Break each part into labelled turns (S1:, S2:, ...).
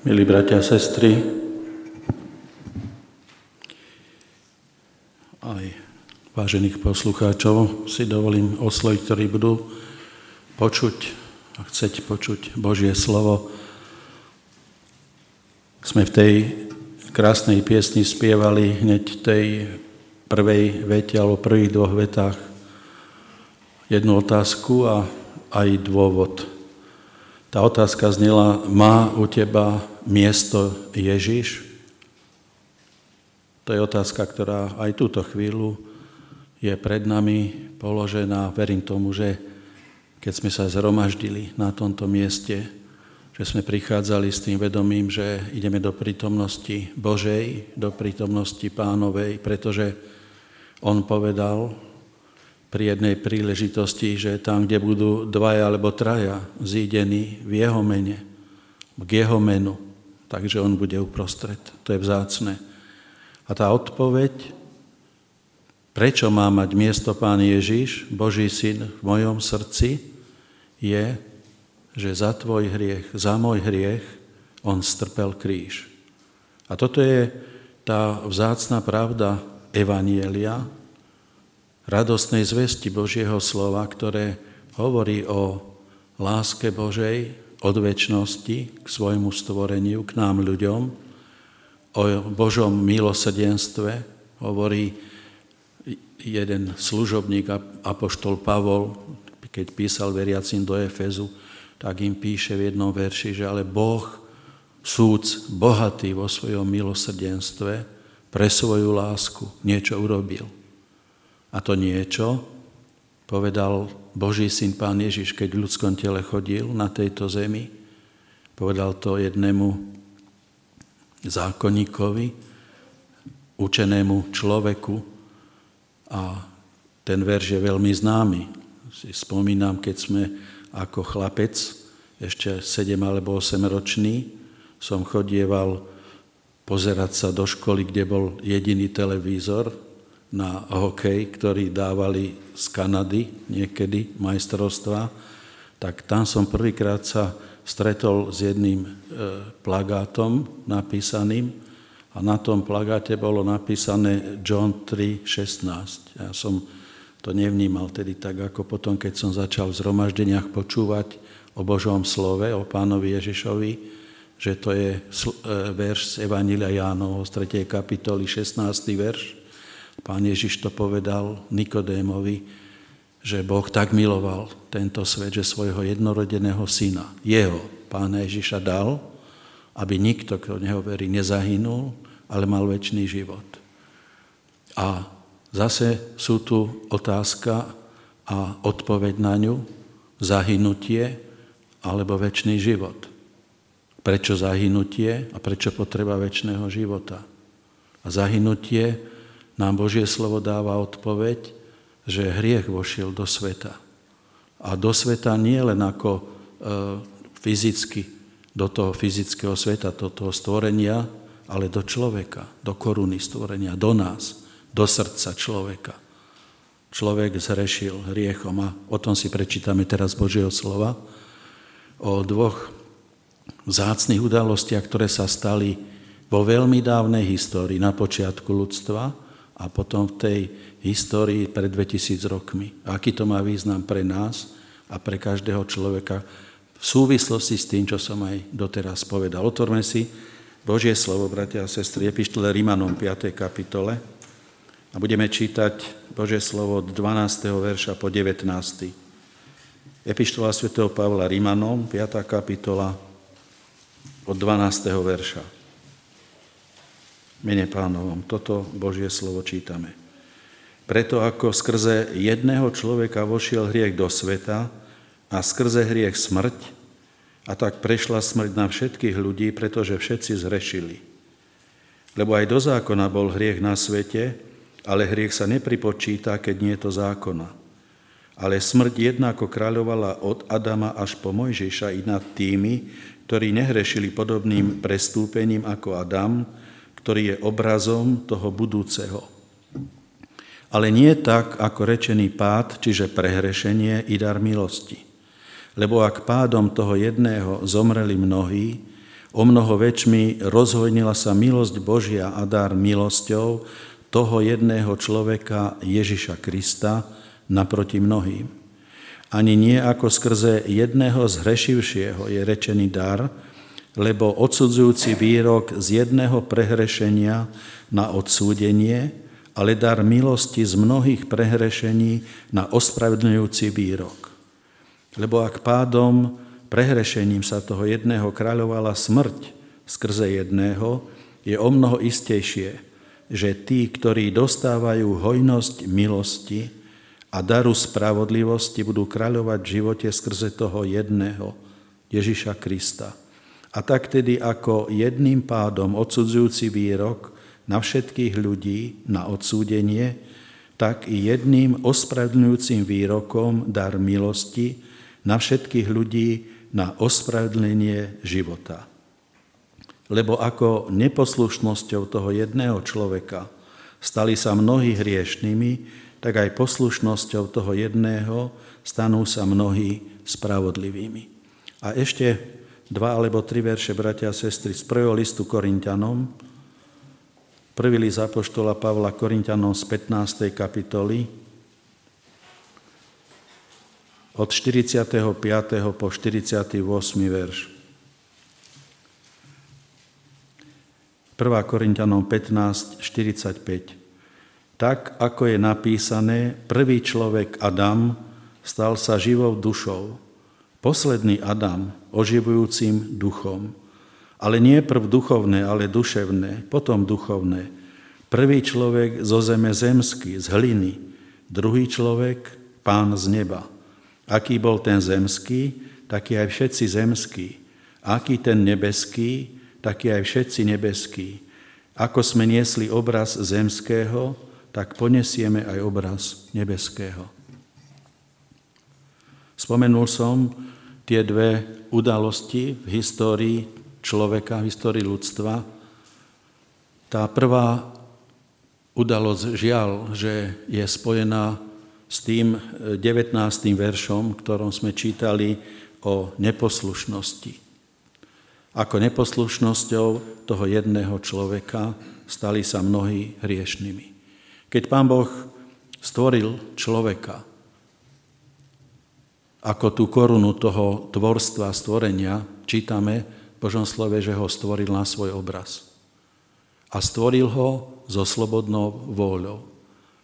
S1: Milí bratia a sestry, aj vážených poslucháčov si dovolím osloviť, ktorí budú počuť a chceť počuť Božie slovo. Sme v tej krásnej piesni spievali hneď v tej prvej vete alebo prvých dvoch vetách jednu otázku a aj dôvod. Tá otázka znela: má u teba miesto Ježiš? To je otázka, ktorá aj túto chvíľu je pred nami položená. Verím tomu, že keď sme sa zhromaždili na tomto mieste, že sme prichádzali s tým vedomím, že ideme do prítomnosti Božej, do prítomnosti Pánovej, pretože on povedal pri jednej príležitosti, že tam, kde budú dvaja alebo traja zídení v jeho mene, k jeho menu, takže on bude uprostred. To je vzácne. A tá odpoveď, prečo má mať miesto Pán Ježiš, Boží syn, v mojom srdci, je, že za tvoj hriech, za môj hriech, on strpel kríž. A toto je tá vzácna pravda evanjelia, radostnej zvesti Božieho slova, ktoré hovorí o láske Božej od večnosti k svojmu stvoreniu, k nám ľuďom, o Božom milosrdenstve. Hovorí jeden služobník, apoštol Pavol, keď písal veriacim do Efezu, tak im píše v jednom verši, že ale Boh, súc bohatý vo svojom milosrdenstve, pre svoju lásku niečo urobil. A to niečo povedal Boží syn Pán Ježiš, keď v ľudskom tele chodil na tejto zemi. Povedal to jednému zákonníkovi, učenému človeku. A ten verš je veľmi známy. Si spomínam, keď sme ako chlapec, ešte 7 alebo 8 ročný, som chodieval pozerať sa do školy, kde bol jediný televízor na hokej, ktorý dávali z Kanady niekedy majstrovstvá, tak tam som prvýkrát sa stretol s jedným plagátom napísaným a na tom plagáte bolo napísané John 3:16. Ja som to nevnímal tedy tak, ako potom, keď som začal v zhromaždeniach počúvať o Božom slove, o Pánovi Ježišovi, že to je verš z Evanjelia Jánovho z 3. kapitoly 16. verš. Pán Ježiš to povedal Nikodémovi, že Boh tak miloval tento svet, že svojho jednorodeného syna, jeho, Pána Ježiša, dal, aby nikto, kto v neho verí, nezahynul, ale mal večný život. A zase sú tu otázka a odpoveď na ňu, zahynutie alebo večný život. Prečo zahynutie a prečo potreba večného života? A zahynutie nám Božie slovo dáva odpoveď, že hriech vošiel do sveta. A do sveta nie len ako fyzicky, do toho fyzického sveta, do toho stvorenia, ale do človeka, do koruny stvorenia, do nás, do srdca človeka. Človek zhrešil hriechom a o tom si prečítame teraz Božieho slova. O dvoch vzácnych udalostiach, ktoré sa stali vo veľmi dávnej histórii, na počiatku ľudstva, a potom v tej histórii pred 2000 rokmi. Aký to má význam pre nás a pre každého človeka v súvislosti s tým, čo som aj doteraz povedal. Otvorme si Božie slovo, bratia a sestry, epištole Rimanom 5. kapitole a budeme čítať Božie slovo od 12. verša po 19. Epištola svätého Pavla Rimanom, 5. kapitola od 12. verša. Mene Pánovom, toto Božie slovo čítame. Preto ako skrze jedného človeka vošiel hriech do sveta a skrze hriech smrť, a tak prešla smrť na všetkých ľudí, pretože všetci zhrešili. Lebo aj do zákona bol hriech na svete, ale hriech sa nepripočíta, keď nie je to zákona. Ale smrť jednako kráľovala od Adama až po Mojžiša i nad tými, ktorí nehrešili podobným prestúpením ako Adam, ktorý je obrazom toho budúceho. Ale nie tak, ako rečený pád, čiže prehrešenie i dar milosti. Lebo ak pádom toho jedného zomreli mnohí, O mnoho väčšmi rozhojnila sa milosť Božia a dar milosťou toho jedného človeka Ježiša Krista naproti mnohým. Ani nie ako skrze jedného zhrešivšieho je rečený dar, lebo odsudzujúci výrok z jedného prehrešenia na odsúdenie, ale dar milosti z mnohých prehrešení na ospravedlňujúci výrok. Lebo ak pádom prehrešením sa toho jedného kráľovala smrť skrze jedného, je omnoho istejšie, že tí, ktorí dostávajú hojnosť milosti a daru spravodlivosti, budú kráľovať v živote skrze toho jedného, Ježiša Krista. A tak tedy ako jedným pádom odsudzujúci výrok na všetkých ľudí na odsúdenie, tak i jedným ospravedlňujúcim výrokom dar milosti na všetkých ľudí na ospravedlnenie života. Lebo ako neposlušnosťou toho jedného človeka stali sa mnohí hriešnými, tak aj poslušnosťou toho jedného stanú sa mnohí spravodlivými. A ešte 2 alebo 3 verše, bratia a sestry, z 1. listu Korinťanom. 1. list apoštola Pavla Korinťanom z 15. kapitoly, od 45. po 48. verš. 1. Korinťanom 15, 45. Tak, ako je napísané, prvý človek Adam stal sa živou dušou, posledný Adam oživujúcim duchom. Ale nie prv duchovné, ale duševné, potom duchovné. Prvý človek zo zeme zemský, z hliny, druhý človek Pán z neba. Aký bol ten zemský, taký aj všetci zemskí. Aký ten nebeský, taký aj všetci nebeskí. Ako sme niesli obraz zemského, tak ponesieme aj obraz nebeského. Spomenul som tie 2 udalosti v histórii človeka, v histórii ľudstva. Tá prvá udalosť, žiaľ, že je spojená s tým 19. veršom, ktorom sme čítali o neposlušnosti. Ako neposlušnosťou toho jedného človeka stali sa mnohí hriešnými. Keď Pán Boh stvoril človeka ako tú korunu toho tvorstva, stvorenia, čítame v Božom slove, že ho stvoril na svoj obraz. A stvoril ho so slobodnou vôľou.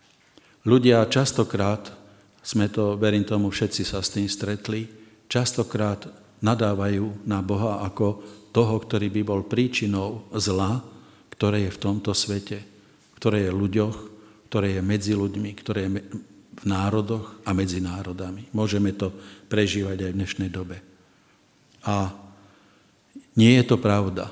S1: Ľudia častokrát, sme to, verím tomu, všetci sa s tým stretli, častokrát nadávajú na Boha ako toho, ktorý by bol príčinou zla, ktoré je v tomto svete, ktoré je v ľuďoch, ktoré je medzi ľuďmi, ktoré je v národoch a medzi národami. Môžeme to prežívať aj v dnešnej dobe. A nie je to pravda,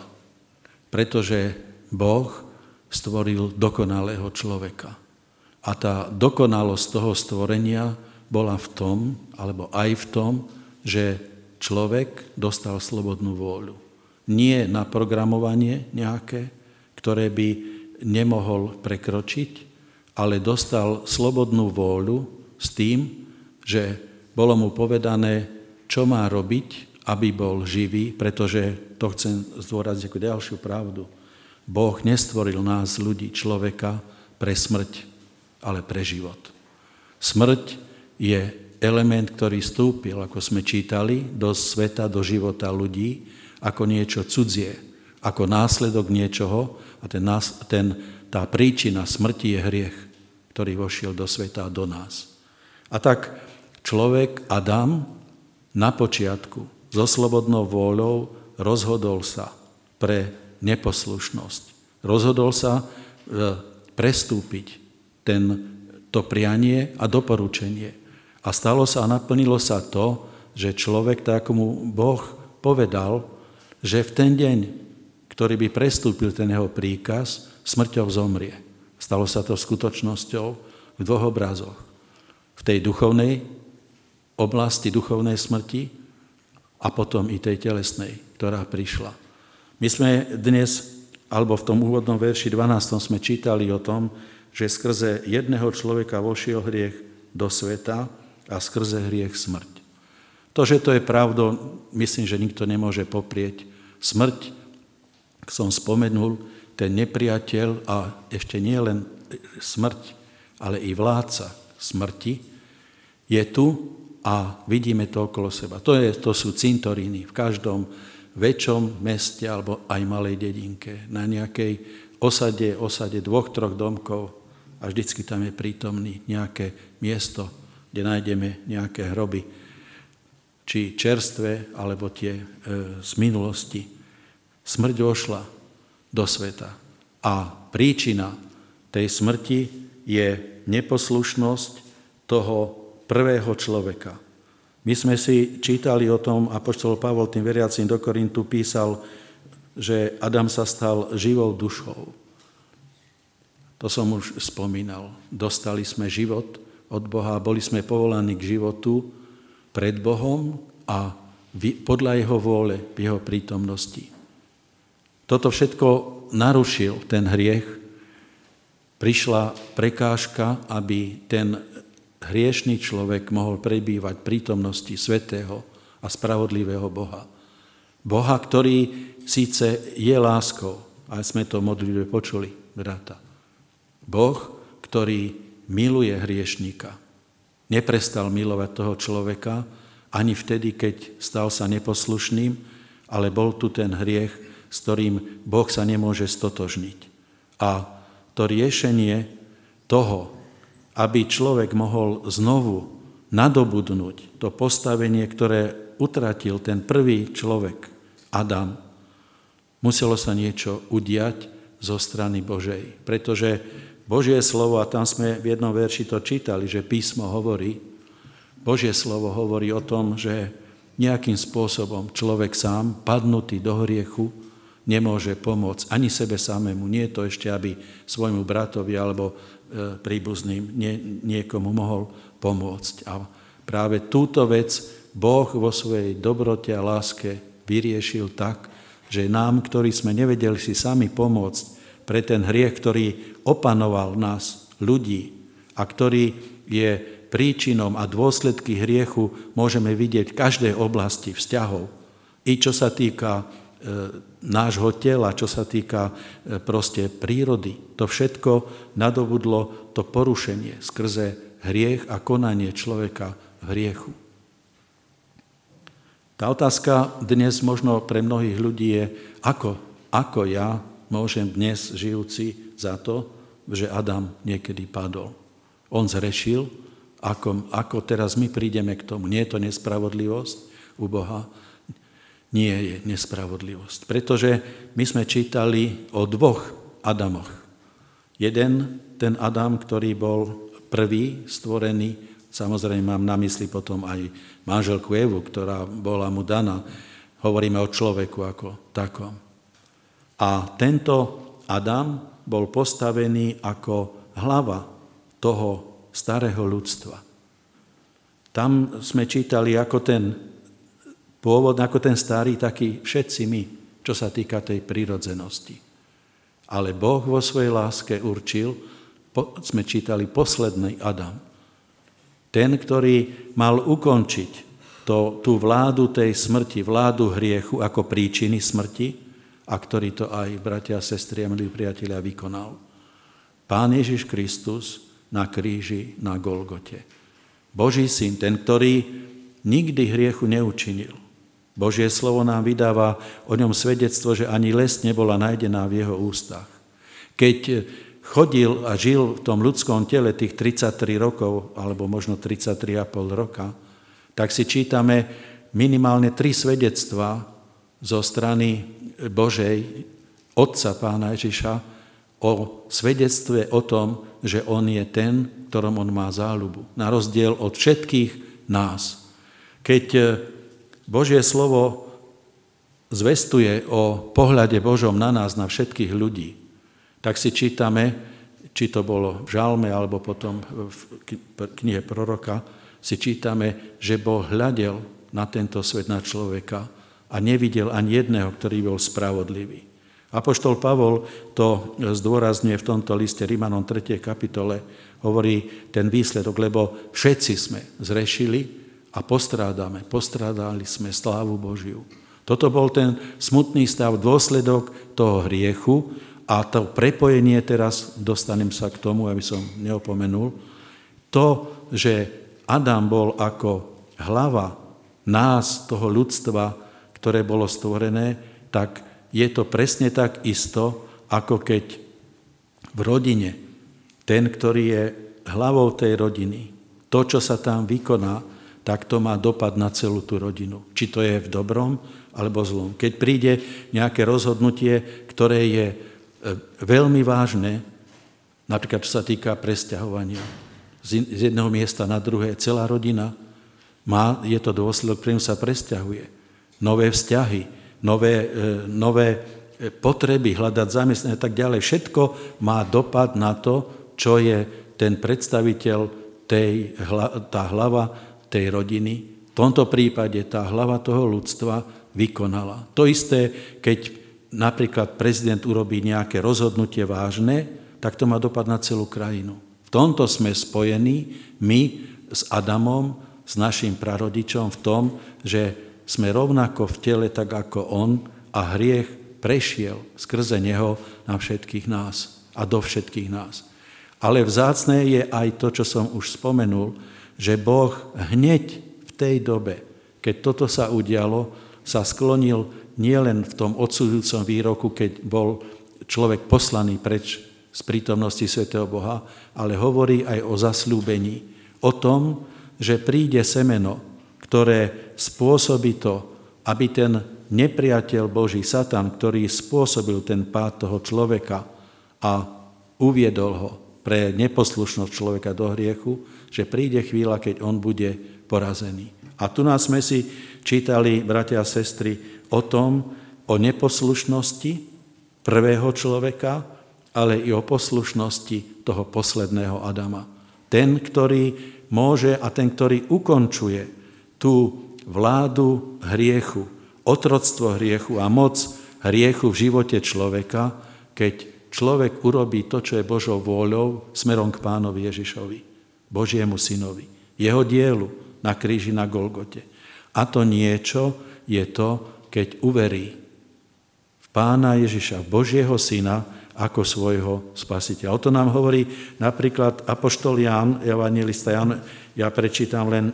S1: pretože Boh stvoril dokonalého človeka. A tá dokonalosť toho stvorenia bola v tom, alebo aj v tom, že človek dostal slobodnú vôľu. Nie naprogramovanie nejaké, ktoré by nemohol prekročiť, ale dostal slobodnú vôľu s tým, že bolo mu povedané, čo má robiť, aby bol živý, pretože to chcem zdôrazniť ako ďalšiu pravdu. Boh nestvoril nás, ľudí, človeka, pre smrť, ale pre život. Smrť je element, ktorý vstúpil, ako sme čítali, do sveta, do života ľudí, ako niečo cudzie, ako následok niečoho a tá príčina smrti je hriech, ktorý vošiel do sveta a do nás. A tak človek Adam na počiatku so slobodnou vôľou rozhodol sa pre neposlušnosť. Rozhodol sa prestúpiť to prianie a doporučenie. A stalo sa a naplnilo sa to, že človek, tak ako mu Boh povedal, že v ten deň, ktorý by prestúpil ten jeho príkaz, smrťou zomrie. Stalo sa to skutočnosťou v 2 obrazoch. V tej duchovnej oblasti, duchovnej smrti a potom i tej telesnej, ktorá prišla. My sme dnes, alebo v tom úvodnom verši 12 sme čítali o tom, že skrze jedného človeka vošiel hriech do sveta a skrze hriech smrť. To, že to je pravdou, myslím, že nikto nemôže poprieť. Smrť som spomenul, ten nepriateľ a ešte nie len smrť, ale i vládca smrti je tu a vidíme to okolo seba. To sú cintoríny v každom väčšom meste alebo aj malej dedinke, na nejakej osade 2-3 domkov a vždycky tam je prítomný nejaké miesto, kde nájdeme nejaké hroby, či čerstvé, alebo tie z minulosti. Smrť vošla do sveta a príčina tej smrti je neposlušnosť toho prvého človeka. My sme si čítali o tom, apoštol Pavol tým veriacim do Korintu písal, že Adam sa stal živou dušou. To som už spomínal. Dostali sme život od Boha, boli sme povolaní k životu pred Bohom a podľa jeho vôle v jeho prítomnosti. Toto všetko narušil ten hriech. Prišla prekážka, aby ten hriešný človek mohol prebývať v prítomnosti svätého a spravodlivého Boha. Boha, ktorý síce je láskou, a sme to modlitbe počuli, brata. Boh, ktorý miluje hriešníka. Neprestal milovať toho človeka ani vtedy, keď stal sa neposlušným, ale bol tu ten hriech, s ktorým Boh sa nemôže stotožniť. A to riešenie toho, aby človek mohol znovu nadobudnúť to postavenie, ktoré utratil ten prvý človek, Adam, muselo sa niečo udiať zo strany Božej. Pretože Božie slovo, a tam sme v jednom verši to čítali, že písmo hovorí, Božie slovo hovorí o tom, že nejakým spôsobom človek sám, padnutý do hriechu, nemôže pomôcť ani sebe samému. Nie je to ešte, aby svojmu bratovi alebo príbuzným niekomu mohol pomôcť. A práve túto vec Boh vo svojej dobrote a láske vyriešil tak, že nám, ktorí sme nevedeli si sami pomôcť pre ten hriech, ktorý opanoval nás, ľudí, a ktorý je príčinom a dôsledky hriechu môžeme vidieť v každej oblasti vzťahov. I čo sa týka nášho tela, čo sa týka proste prírody. To všetko nadobudlo to porušenie skrze hriech a konanie človeka v hriechu. Tá otázka dnes možno pre mnohých ľudí je, ako ja môžem dnes žijúci za to, že Adam niekedy padol. On zrešil, ako teraz my prídeme k tomu. Nie je to nespravodlivosť u Boha, nie je nespravodlivosť. Pretože my sme čítali o 2 Adamoch. Jeden, ten Adam, ktorý bol prvý stvorený, samozrejme mám na mysli potom aj manželku Evu, ktorá bola mu daná. Hovoríme o človeku ako takom. A tento Adam bol postavený ako hlava toho starého ľudstva. Tam sme čítali ako ten pôvod, ako ten starý, taký všetci my, čo sa týka tej prírodzenosti. Ale Boh vo svojej láske určil, sme čítali posledný Adam. Ten, ktorý mal ukončiť tú vládu tej smrti, vládu hriechu ako príčiny smrti, a ktorý to aj, bratia a sestry a milí priatelia, vykonal. Pán Ježiš Kristus na kríži na Golgote. Boží syn, ten, ktorý nikdy hriechu neučinil. Božie slovo nám vydáva o ňom svedectvo, že ani lesť nebola nájdená v jeho ústach. Keď chodil a žil v tom ľudskom tele tých 33 rokov, alebo možno 33,5 roka, tak si čítame minimálne 3 svedectvá zo strany Božej, Otca Pána Ježiša, o svedectve o tom, že on je ten, ktorom on má záľubu. Na rozdiel od všetkých nás. Keď Božie slovo zvestuje o pohľade Božom na nás, na všetkých ľudí, tak si čítame, či to bolo v žalme, alebo potom v knihe proroka, si čítame, že Boh hľadel na tento svet, na človeka a nevidel ani jedného, ktorý bol spravodlivý. Apoštol Pavol to zdôrazňuje v tomto liste Rimanom 3. kapitole, hovorí ten výsledok, lebo všetci sme zrešili a postrádali sme slávu Božiu. Toto bol ten smutný stav, dôsledok toho hriechu a to prepojenie teraz, dostanem sa k tomu, aby som neopomenul, to, že Adam bol ako hlava nás, toho ľudstva, ktoré bolo stvorené, tak je to presne tak isto, ako keď v rodine ten, ktorý je hlavou tej rodiny, to, čo sa tam vykoná, tak to má dopad na celú tú rodinu. Či to je v dobrom, alebo zlom. Keď príde nejaké rozhodnutie, ktoré je veľmi vážne, napríklad čo sa týka presťahovania z jedného miesta na druhé, celá rodina je to dôsledok, ktorým sa presťahuje. Nové vzťahy, nové potreby, hľadať zamestnanie a tak ďalej. Všetko má dopad na to, čo je ten predstaviteľ, tá hlava tej rodiny. V tomto prípade tá hlava toho ľudstva vykonala. To isté, keď napríklad prezident urobí nejaké rozhodnutie vážne, tak to má dopad na celú krajinu. V tomto sme spojení my s Adamom, s našim prarodičom v tom, že sme rovnako v tele, tak ako on, a hriech prešiel skrze neho na všetkých nás a do všetkých nás. Ale vzácne je aj to, čo som už spomenul, že Boh hneď v tej dobe, keď toto sa udialo, sa sklonil nielen v tom odsudzujúcom výroku, keď bol človek poslaný preč z prítomnosti svätého Boha, ale hovorí aj o zasľúbení, o tom, že príde semeno, ktoré spôsobí to, aby ten nepriateľ Boží, Satan, ktorý spôsobil ten pád toho človeka a uviedol ho pre neposlušnosť človeka do hriechu, že príde chvíľa, keď on bude porazený. A tu nás sme si čítali, bratia a sestry, o tom, o neposlušnosti prvého človeka, ale i o poslušnosti toho posledného Adama. Ten, ktorý môže a ten, ktorý ukončuje tú vládu hriechu, otroctvo hriechu a moc hriechu v živote človeka, keď človek urobí to, čo je Božou vôľou smerom k Pánovi Ježišovi, Božiemu synovi, jeho dielu na kríži na Golgote. A to niečo je to, keď uverí v Pána Ježiša, v Božieho syna, ako svojho spasiteľa. O to nám hovorí napríklad apoštol Ján, evanjelista Ján, ja prečítam len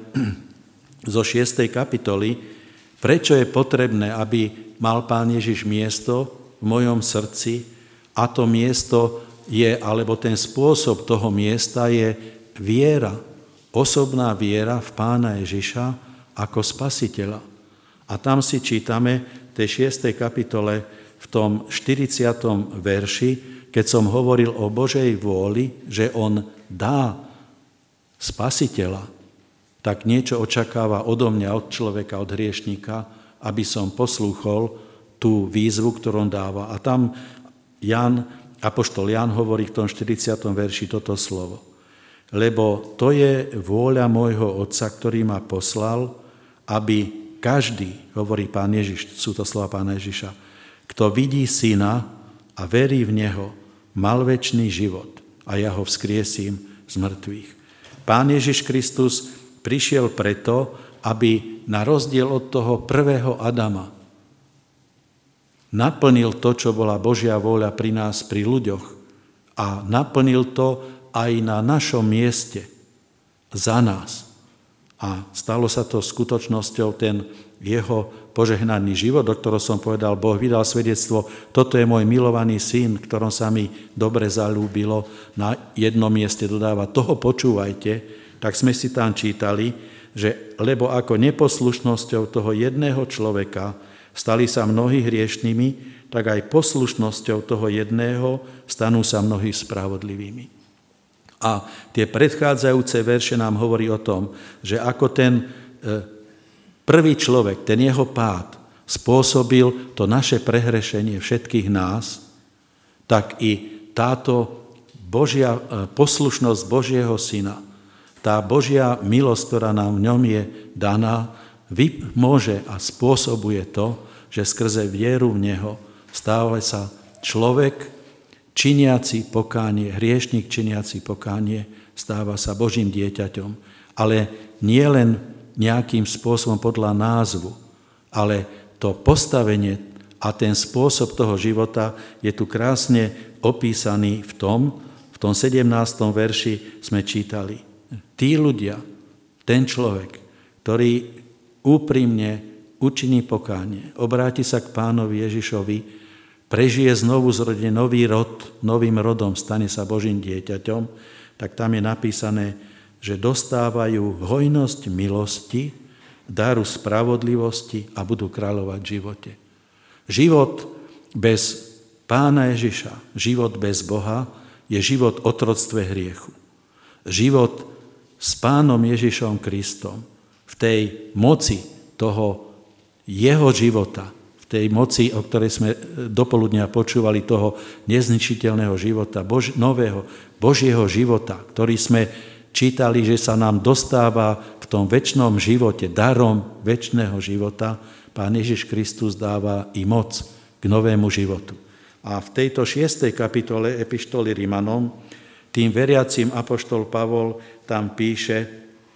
S1: zo 6. kapitoly, prečo je potrebné, aby mal Pán Ježiš miesto v mojom srdci, a to miesto je, alebo ten spôsob toho miesta je viera, osobná viera v Pána Ježiša ako spasiteľa. A tam si čítame v tej 6. kapitole v tom 40. verši, keď som hovoril o Božej vôli, že on dá spasiteľa, tak niečo očakáva odo mňa, od človeka, od hriešníka, aby som poslúchol tú výzvu, ktorú on dáva. A tam apoštol Ján hovorí v tom 40. verši toto slovo. Lebo to je vôľa môjho Otca, ktorý ma poslal, aby každý, hovorí Pán Ježiš, sú to slova Pána Ježiša, kto vidí syna a verí v neho, mal večný život a ja ho vzkriesím z mŕtvych. Pán Ježiš Kristus prišiel preto, aby na rozdiel od toho prvého Adama naplnil to, čo bola Božia vôľa pri nás, pri ľuďoch, a naplnil to aj na našom mieste, za nás. A stalo sa to skutočnosťou, ten jeho požehnaný život, do ktorého som povedal, Boh vydal svedectvo, toto je môj milovaný syn, ktorom sa mi dobre zalúbilo, na jednom mieste dodáva, toho počúvajte, tak sme si tam čítali, že lebo ako neposlušnosťou toho jedného človeka stali sa mnohí hriešnými, tak aj poslušnosťou toho jedného stanú sa mnohí spravodlivými. A tie predchádzajúce verše nám hovorí o tom, že ako ten prvý človek, ten jeho pád spôsobil to naše prehrešenie všetkých nás, tak i táto Božia poslušnosť Božieho syna, tá Božia milosť, ktorá nám v ňom je daná, môže a spôsobuje to, že skrze vieru v neho stáva sa človek činiaci pokánie, hriešnik činiaci pokánie, stáva sa Božím dieťaťom. Ale nie len nejakým spôsobom podľa názvu, ale to postavenie a ten spôsob toho života je tu krásne opísaný v tom 17. verši sme čítali. Tí ľudia, ten človek, ktorý úprimne učiní pokánie, obráti sa k Pánovi Ježišovi, prežije znovu zrodenie nový rod, novým rodom, stane sa Božím dieťaťom, tak tam je napísané, že dostávajú hojnosť milosti, daru spravodlivosti a budú kráľovať v živote. Život bez Pána Ježiša, život bez Boha je život v otroctve hriechu. Život s Pánom Ježišom Kristom v tej moci toho jeho života, v tej moci, o ktorej sme dopoludnia počúvali, toho nezničiteľného života, nového Božieho života, ktorý sme čítali, že sa nám dostáva v tom večnom živote, darom večného života, Pán Ježiš Kristus dáva i moc k novému životu. A v tejto 6. kapitole epištoly Rimanom tým veriacim apoštol Pavol tam píše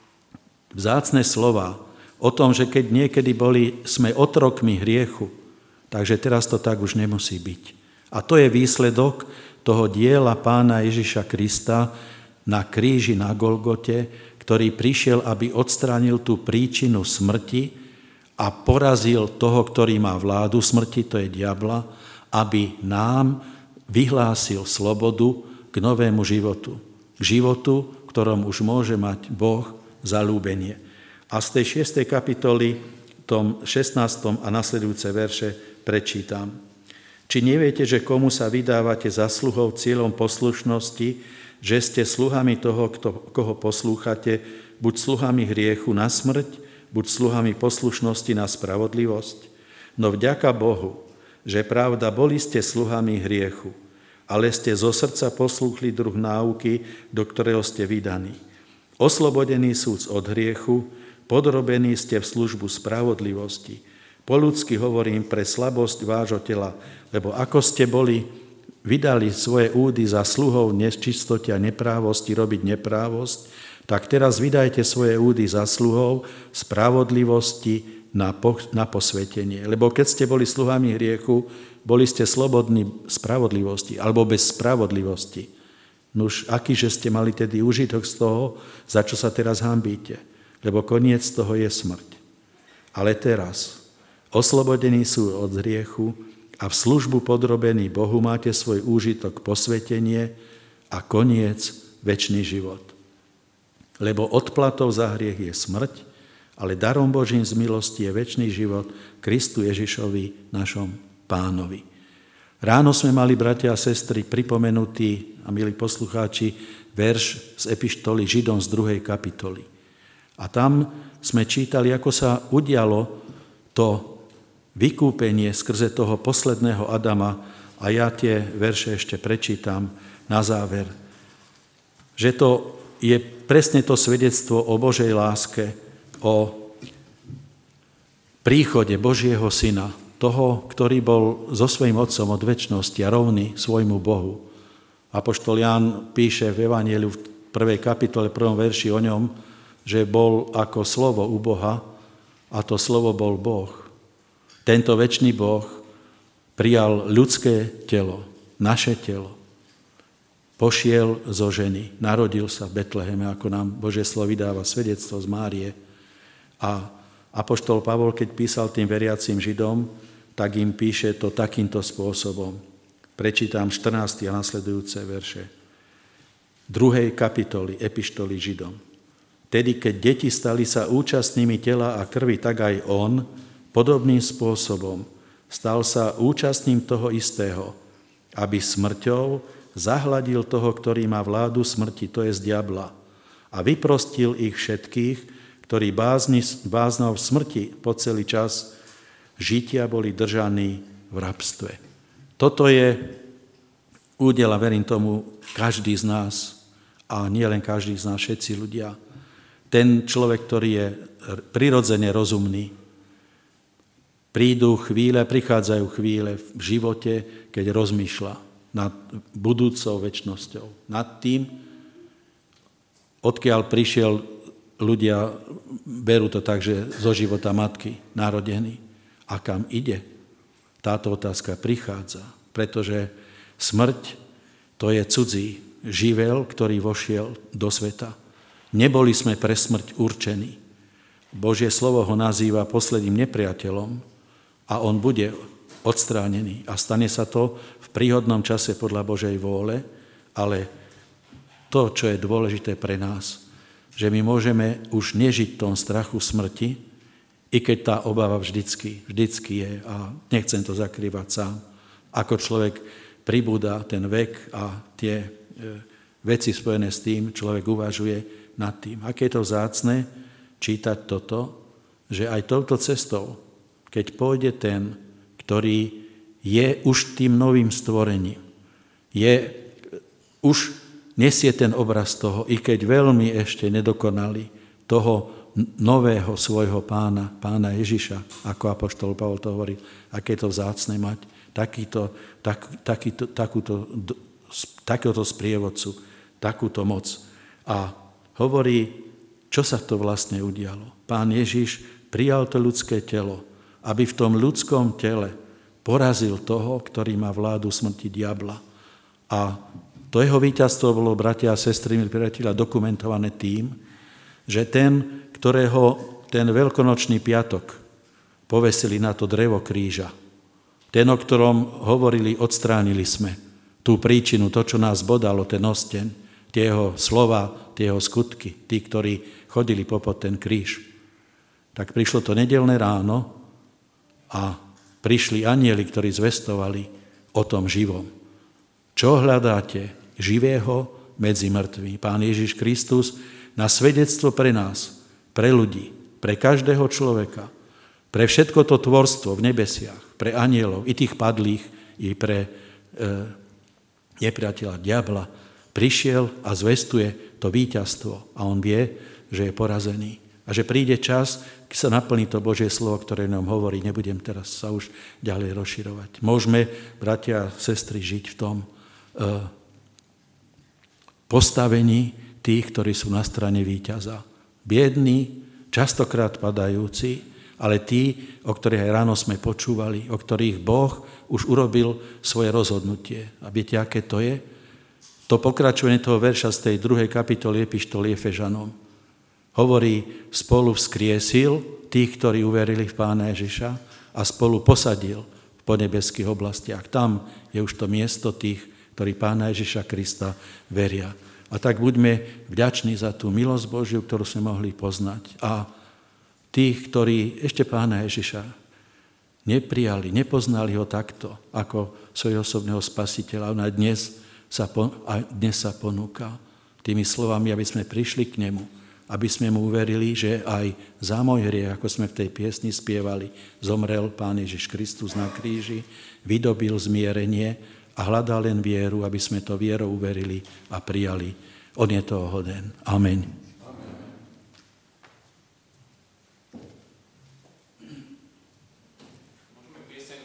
S1: vzácne slova o tom, že keď niekedy sme otrokmi hriechu, takže teraz to tak už nemusí byť. A to je výsledok toho diela Pána Ježiša Krista na kríži na Golgote, ktorý prišiel, aby odstránil tú príčinu smrti a porazil toho, ktorý má vládu smrti, to je diabla, aby nám vyhlásil slobodu k novému životu. K životu, v ktorom už môže mať Boh zaľúbenie. A z tej 6. kapitoly, tom 16. a nasledujúce verše prečítam. Či neviete, že komu sa vydávate zasluhou cieľom poslušnosti, že ste sluhami toho, koho poslúchate, buď sluhami hriechu na smrť, buď sluhami poslušnosti na spravodlivosť? No vďaka Bohu, že pravda, boli ste sluhami hriechu, ale ste zo srdca poslúchli druh náuky, do ktorého ste vydaní. Oslobodený súd od hriechu, podrobení ste v službu spravodlivosti. Po ľudsky hovorím pre slabosť vášho tela, lebo ako ste vydali svoje údy za sluhov nečistoty a neprávosti robiť neprávosť, tak teraz vydajte svoje údy za sluhov spravodlivosti na posvetenie. Lebo keď ste boli sluhami hriechu, boli ste slobodní spravodlivosti alebo bez spravodlivosti. Nuž, akýže ste mali tedy užitok z toho, za čo sa teraz hanbíte? Lebo koniec toho je smrť. Ale teraz, oslobodení sú od hriechu a v službu podrobení Bohu máte svoj úžitok posvetenie a koniec večný život. Lebo odplatou za hriech je smrť, ale darom Božím z milosti je večný život Kristu Ježišovi, našom Pánovi. Ráno sme mali, bratia a sestry, pripomenutý, a milí poslucháči, verš z epištoly Židom z 2. kapitoly. A tam sme čítali, ako sa udialo to vykúpenie skrze toho posledného Adama, a ja tie verše ešte prečítam na záver. Že to je presne to svedectvo o Božej láske, o príchode Božieho Syna, toho, ktorý bol so svojím Otcom od večnosti a rovný svojmu Bohu. Apoštol Ján píše v Evanjeliu v 1. kapitole, 1. verši o ňom, že bol ako slovo u Boha a to slovo bol Boh. Tento večný Boh prijal ľudské telo, naše telo. Pošiel zo ženy, narodil sa v Betleheme, ako nám Božie slovo vydáva svedectvo z Márie. A apoštol Pavol, keď písal tým veriacim Židom, tak im píše to takýmto spôsobom. Prečítam 14. a nasledujúce verše 2. kapitoly epištoly Židom. Tedy, keď deti stali sa účastnými tela a krvi, tak aj on podobným spôsobom stal sa účastným toho istého, aby smrťou zahladil toho, ktorý má vládu smrti, to je z diabla, a vyprostil ich všetkých, ktorí báznou v smrti po celý čas žitia boli držaní v rabstve. Toto je údel, a verím tomu, každý z nás, a nie len každý z nás, všetci ľudia. Ten človek, ktorý je prirodzene rozumný, prichádzajú chvíle v živote, keď rozmýšľa nad budúcou večnosťou, nad tým, odkiaľ prišiel ľudia, berú to tak, že zo života matky narodení. A kam ide? Táto otázka prichádza, pretože smrť to je cudzí živel, ktorý vošiel do sveta. Neboli sme pre smrť určení. Božie slovo ho nazýva posledným nepriateľom a on bude odstránený. A stane sa to v príhodnom čase podľa Božej vôle, ale to, čo je dôležité pre nás, že my môžeme už nežiť v tom strachu smrti, i keď tá obava vždycky je, a nechcem to zakrývať sám. Ako človek pribúda ten vek a tie veci spojené s tým, človek uvažuje nad tým. Aké je to vzácne čítať toto, že aj touto cestou, keď pôjde ten, ktorý je už tým novým stvorením, už nesie ten obraz toho, i keď veľmi ešte nedokonali, toho nového svojho pána Ježiša, ako apoštol Pavol to hovorí, aké je to vzácne mať takéhoto sprievodcu, takúto moc. A hovorí, čo sa to vlastne udialo. Pán Ježiš prijal to ľudské telo, aby v tom ľudskom tele porazil toho, ktorý má vládu smrti diabla. A to jeho víťazstvo bolo, bratia a sestry, milí priatelia, dokumentované tým, že ten, ktorého ten veľkonočný piatok povesili na to drevo kríža, ten, o ktorom hovorili, odstránili sme tú príčinu, to, čo nás bodalo, ten osteň, tie jeho slova, tie jeho skutky, tí, ktorí chodili popod ten kríž. Tak prišlo to nedeľné ráno a prišli anjeli, ktorí zvestovali o tom živom. Čo hľadáte? Živého medzi mŕtvými. Pán Ježiš Kristus na svedectvo pre nás, pre ľudí, pre každého človeka, pre všetko to tvorstvo v nebesiach, pre anjelov, i tých padlých, i pre nepriateľa diabla, prišiel a zvestuje to víťazstvo. A on vie, že je porazený. A že príde čas, keď sa naplní to Božie slovo, ktoré nám hovorí. Nebudem teraz sa už ďalej rozširovať. Môžeme, bratia a sestry, žiť v tom postavení tých, ktorí sú na strane víťaza. Biední, častokrát padajúci, ale tí, o ktorých aj ráno sme počúvali, o ktorých Boh už urobil svoje rozhodnutie. A viete, aké to je? To pokračovanie toho verša z tej 2. kapitoly epištoly Efežanom hovorí, spolu vzkriesil tých, ktorí uverili v Pána Ježiša a spolu posadil v podnebeských oblastiach. Tam je už to miesto tých, ktorí Pána Ježiša Krista veria. A tak buďme vďační za tú milosť Božiu, ktorú sme mohli poznať. A tých, ktorí ešte Pána Ježiša neprijali, nepoznali ho takto, ako svojho osobného spasiteľa, on aj dnes sa ponúka tými slovami, aby sme prišli k nemu, aby sme mu uverili, že aj za môj hriech, ako sme v tej piesni spievali, zomrel Pán Ježiš Kristus na kríži, vydobil zmierenie a hľadal len vieru, aby sme to vierou uverili a prijali. On je toho hoden. Amen.